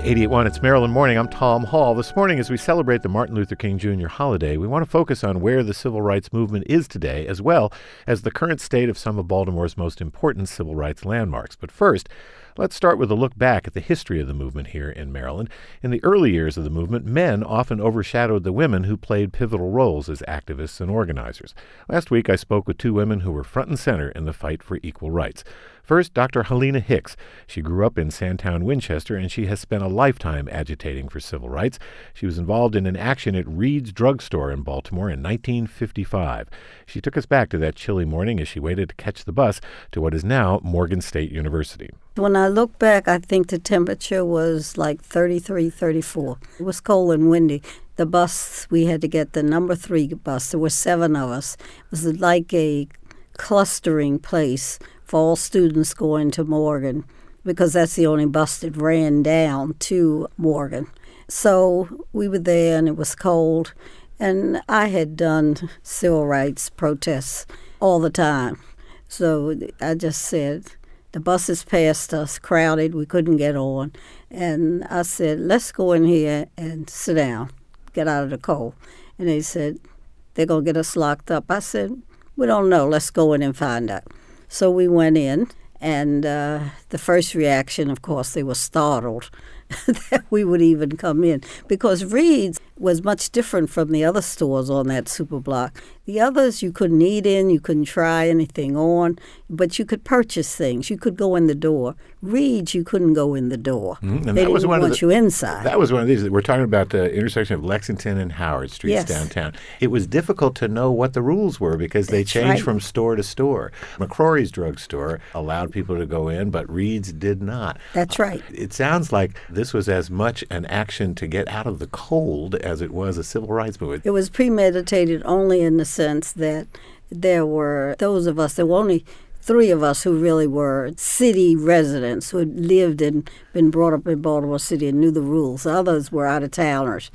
88.1, it's Maryland Morning. I'm Tom Hall. This morning, as we celebrate the Martin Luther King Jr. holiday, we want to focus on where the civil rights movement is today, as well as the current state of some of Baltimore's most important civil rights landmarks. But first, let's start with a look back at the history of the movement here in Maryland. In the early years of the movement, men often overshadowed the women who played pivotal roles as activists and organizers. Last week, I spoke with two women who were front and center in the fight for equal rights. First, Dr. Helena Hicks. She grew up in Sandtown, Winchester, and she has spent a lifetime agitating for civil rights. She was involved in an action at Reed's Drugstore in Baltimore in 1955. She took us back to that chilly morning as she waited to catch the bus to what is now Morgan State University. When I look back, I think the temperature was like 33, 34. It was cold and windy. The bus, we had to get the number 3 bus. There were 7 of us. It was like a clustering place for all students going to Morgan, because that's the only bus that ran down to Morgan. So we were there, and it was cold, and I had done civil rights protests all the time. So I just said, the buses passed us, crowded, we couldn't get on, and I said, let's go in here and sit down, get out of the cold. And they said, they're going to get us locked up. I said, we don't know, let's go in and find out. So we went in, and the first reaction, of course, they were startled that we would even come in, because Reed's was much different from the other stores on that super block. The others you couldn't eat in, you couldn't try anything on, but you could purchase things. You could go in the door. Reed's, you couldn't go in the door. And they didn't want you inside. That was one of these. We're talking about the intersection of Lexington and Howard Streets downtown. It was difficult to know what the rules were because they changed from store to store. McCrory's drugstore allowed people to go in, but Reed's did not. That's right. It sounds like this was as much an action to get out of the cold as it was a civil rights movement. It was premeditated only in the sense that there were those of us, there were only 3 of us who really were city residents who had lived and been brought up in Baltimore City and knew the rules. Others were out-of-towners.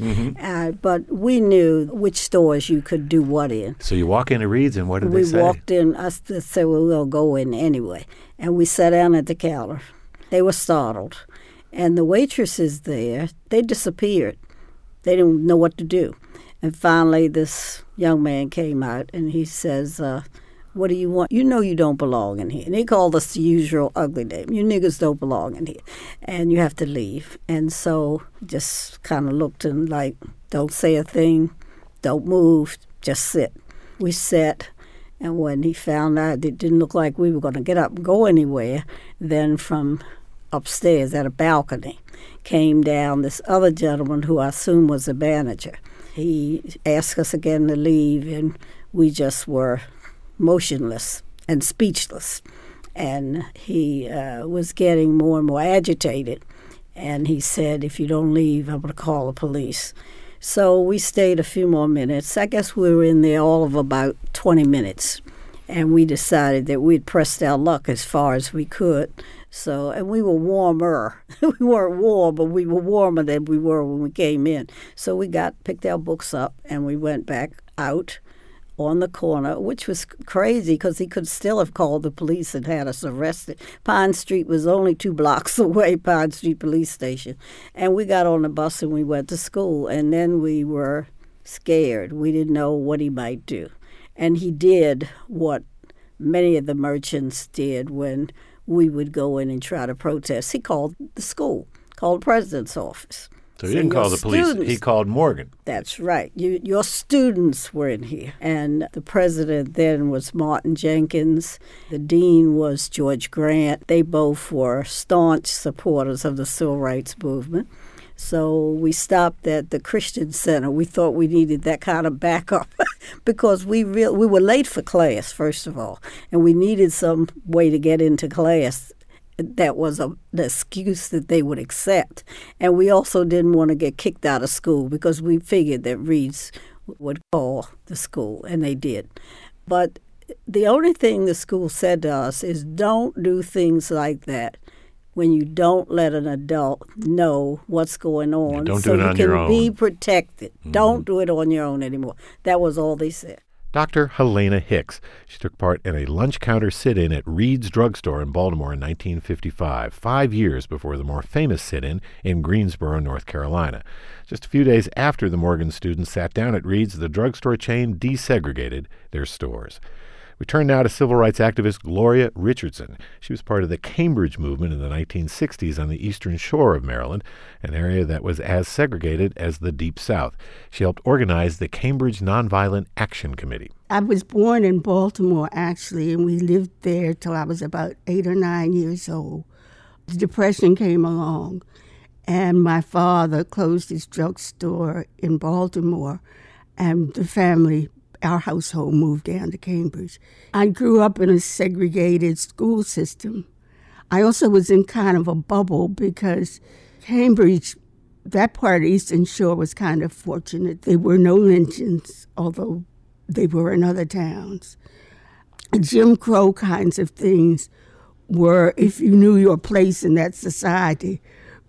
But we knew which stores you could do what in. So you walk into Reed's, and what did they say? We walked in. I said, well, we'll go in anyway. And we sat down at the counter. They were startled. And the waitresses there, they disappeared. They didn't know what to do. And finally, this young man came out, and he says, what do you want? You know you don't belong in here. And he called us the usual ugly name. You niggers don't belong in here, and you have to leave. And so just kind of looked and like, don't say a thing, don't move, just sit. We sat, and when he found out it didn't look like we were going to get up and go anywhere, then from upstairs at a balcony came down this other gentleman who I assume was a manager. He asked us again to leave, and we just were motionless and speechless. And he was getting more and more agitated. And he said, if you don't leave, I'm going to call the police. So we stayed a few more minutes. I guess we were in there all of about 20 minutes. And we decided that we'd pressed our luck as far as we could. So, and we were warmer. We weren't warm, but we were warmer than we were when we came in. So we picked our books up, and we went back out on the corner, which was crazy because he could still have called the police and had us arrested. Pine Street was only 2 blocks away, Pine Street Police Station. And we got on the bus and we went to school. And then we were scared. We didn't know what he might do. And he did what many of the merchants did when we would go in and try to protest. He called the school, called the president's office. So he didn't call the police. He called Morgan. That's right. Your students were in here. And the president then was Martin Jenkins. The dean was George Grant. They both were staunch supporters of the civil rights movement. So we stopped at the Christian Center. We thought we needed that kind of backup because we were late for class, first of all, and we needed some way to get into class that was an excuse that they would accept. And we also didn't want to get kicked out of school because we figured that Reed's would call the school, and they did. But the only thing the school said to us is don't do things like that when you don't let an adult know what's going on, don't do it on your own. So you can be protected. Don't do it on your own anymore. That was all they said. Dr. Helena Hicks. She took part in a lunch counter sit-in at Reed's Drugstore in Baltimore in 1955, 5 years before the more famous sit-in in Greensboro, North Carolina. Just a few days after the Morgan students sat down at Reed's, the drugstore chain desegregated their stores. We turn now to civil rights activist Gloria Richardson. She was part of the Cambridge movement in the 1960s on the eastern shore of Maryland, an area that was as segregated as the Deep South. She helped organize the Cambridge Nonviolent Action Committee. I was born in Baltimore, actually, and we lived there till I was about 8 or 9 years old. The Depression came along, and my father closed his drugstore in Baltimore, and the family, our household, moved down to Cambridge. I grew up in a segregated school system. I also was in kind of a bubble because Cambridge, that part of the Eastern Shore, was kind of fortunate. There were no lynchings, although they were in other towns. Jim Crow kinds of things were, if you knew your place in that society,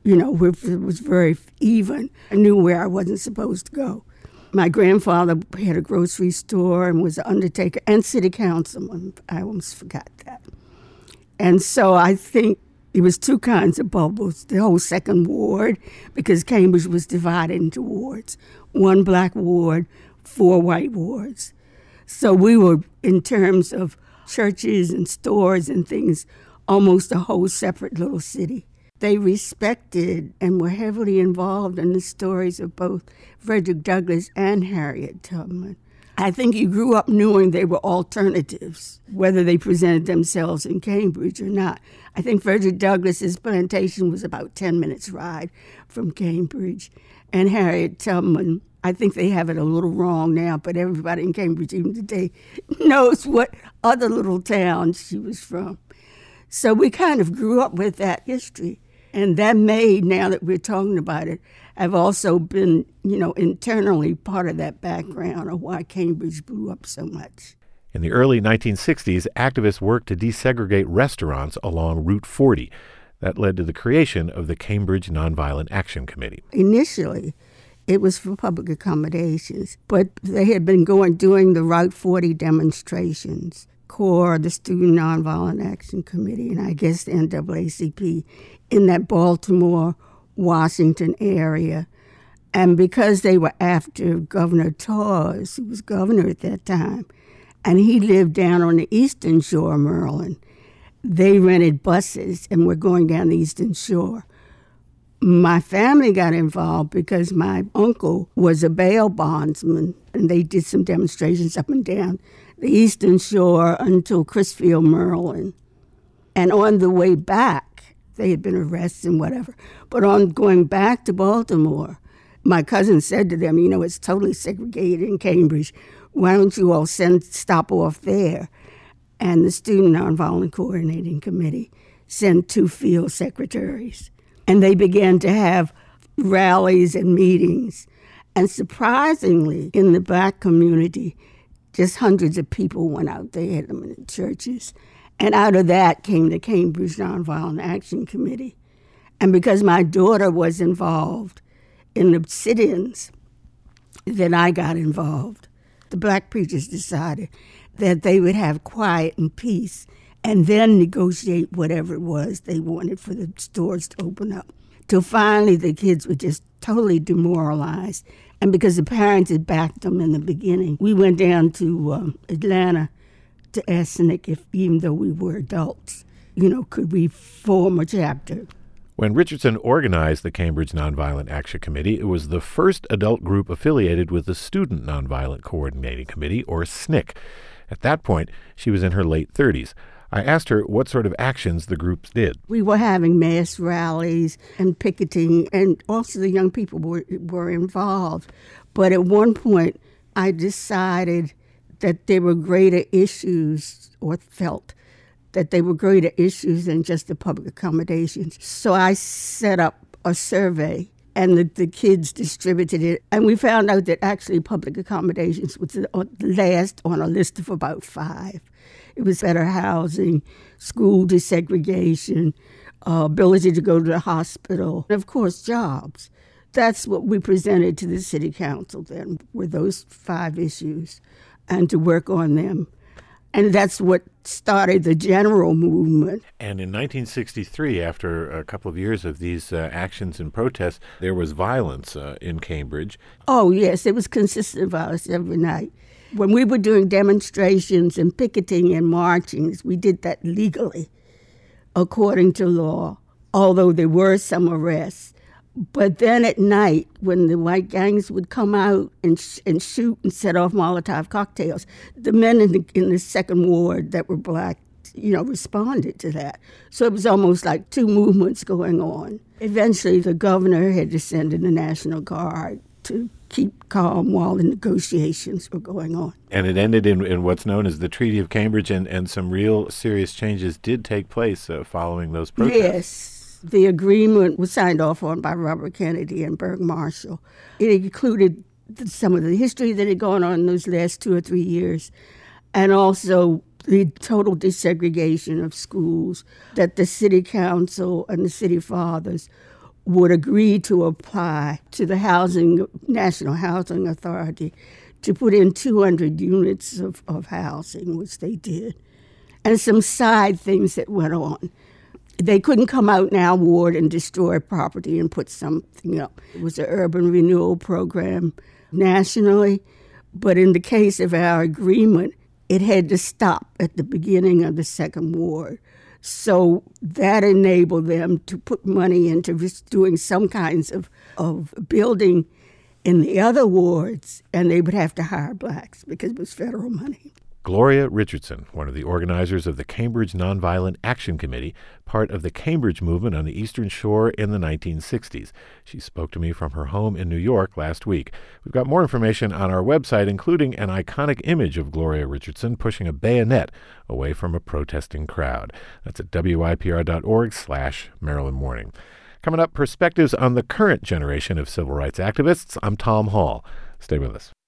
it was very even. I knew where I wasn't supposed to go. My grandfather had a grocery store and was an undertaker and city councilman. I almost forgot that. And so I think it was two kinds of bubbles. The whole second ward, because Cambridge was divided into wards. 1 black ward, 4 white wards. So we were, in terms of churches and stores and things, almost a whole separate little city. They respected and were heavily involved in the stories of both Frederick Douglass and Harriet Tubman. I think you grew up knowing they were alternatives, whether they presented themselves in Cambridge or not. I think Frederick Douglass's plantation was about 10 minutes ride from Cambridge. And Harriet Tubman, I think they have it a little wrong now, but everybody in Cambridge even today knows what other little town she was from. So we kind of grew up with that history. And that may, now that we're talking about it, have also been, internally part of that background of why Cambridge blew up so much. In the early 1960s, activists worked to desegregate restaurants along Route 40. That led to the creation of the Cambridge Nonviolent Action Committee. Initially, it was for public accommodations, but they had been doing the Route 40 demonstrations. CORE, the Student Nonviolent Action Committee, and I guess the NAACP in that Baltimore, Washington area. And because they were after Governor Tawes, who was governor at that time, and he lived down on the Eastern Shore of Maryland, they rented buses and were going down the Eastern Shore. My family got involved because my uncle was a bail bondsman, and they did some demonstrations up and down the Eastern Shore until Crisfield, Maryland. And on the way back, they had been arrested and whatever. But on going back to Baltimore, my cousin said to them, it's totally segregated in Cambridge. Why don't you all stop off there? And the Student Nonviolent Coordinating Committee sent 2 field secretaries. And they began to have rallies and meetings. And surprisingly, in the black community, just hundreds of people went out. They had them in the churches. And out of that came the Cambridge Nonviolent Action Committee. And because my daughter was involved in the sit-ins, then I got involved. The black preachers decided that they would have quiet and peace and then negotiate whatever it was they wanted for the stores to open up. Till finally the kids were just totally demoralized. And because the parents had backed them in the beginning, we went down to Atlanta to ask Nick if, even though we were adults, could we form a chapter? When Richardson organized the Cambridge Nonviolent Action Committee, it was the first adult group affiliated with the Student Nonviolent Coordinating Committee, or SNCC. At that point, she was in her late 30s. I asked her what sort of actions the groups did. We were having mass rallies and picketing, and also the young people were involved. But at one point, I decided that there were greater issues, or felt that they were greater issues than just the public accommodations. So I set up a survey, and the kids distributed it. And we found out that actually public accommodations was the last on a list of about 5. It was better housing, school desegregation, ability to go to the hospital, and of course, jobs. That's what we presented to the city council then, were those 5 issues. and to work on them. And that's what started the general movement. And in 1963, after a couple of years of these actions and protests, there was violence in Cambridge. Oh, yes, it was consistent violence every night. When we were doing demonstrations and picketing and marchings, we did that legally, according to law, although there were some arrests. But then at night, when the white gangs would come out and shoot and set off Molotov cocktails, the men in the second ward that were black, responded to that. So it was almost like two movements going on. Eventually, the governor had to send in the National Guard to keep calm while the negotiations were going on. And it ended in what's known as the Treaty of Cambridge, and some real serious changes did take place following those protests. Yes. The agreement was signed off on by Robert Kennedy and Berg Marshall. It included some of the history that had gone on in those last 2 or 3 years, and also the total desegregation of schools, that the city council and the city fathers would agree to apply to the National Housing Authority to put in 200 units of housing, which they did, and some side things that went on. They couldn't come out in our ward and destroy property and put something up. It was an urban renewal program nationally, but in the case of our agreement, it had to stop at the beginning of the second ward. So that enabled them to put money into doing some kinds of building in the other wards, and they would have to hire blacks because it was federal money. Gloria Richardson, one of the organizers of the Cambridge Nonviolent Action Committee, part of the Cambridge movement on the Eastern Shore in the 1960s. She spoke to me from her home in New York last week. We've got more information on our website, including an iconic image of Gloria Richardson pushing a bayonet away from a protesting crowd. That's at WYPR.org/Maryland Morning. Coming up, perspectives on the current generation of civil rights activists. I'm Tom Hall. Stay with us.